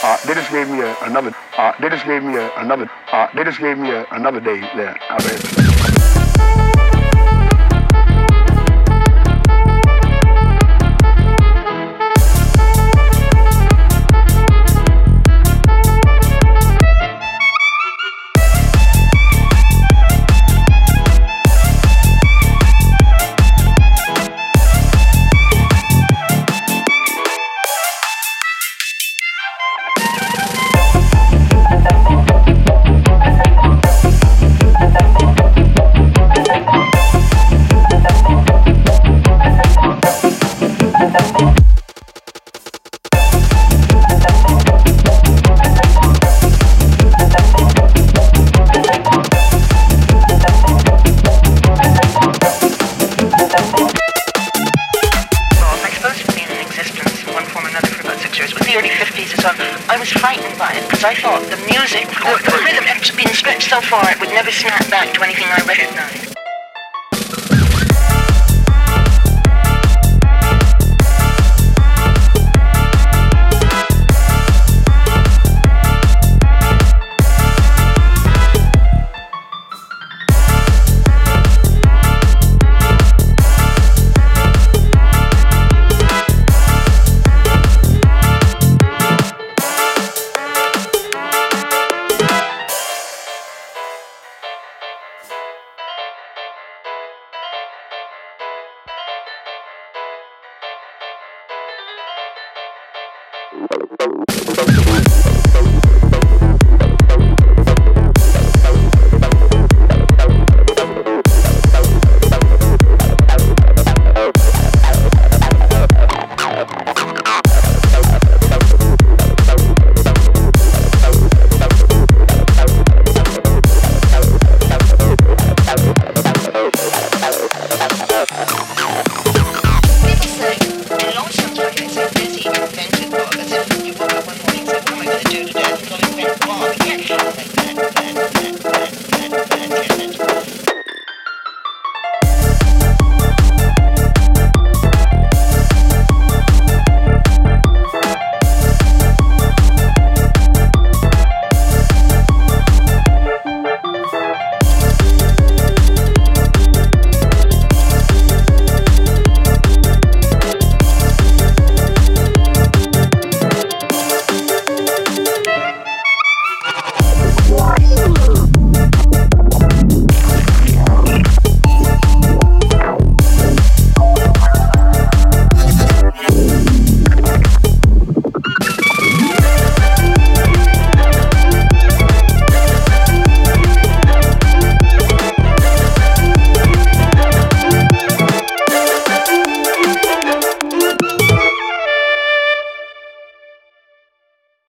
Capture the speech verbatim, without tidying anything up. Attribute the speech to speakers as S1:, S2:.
S1: Uh, they just gave me a, another. Uh, they just gave me a, another. Uh, they just gave me a, another day there. I read.
S2: I was frightened by it because I thought the music, the, the rhythm had been stretched so far it would never snap back to anything I recognized.
S1: Thank you.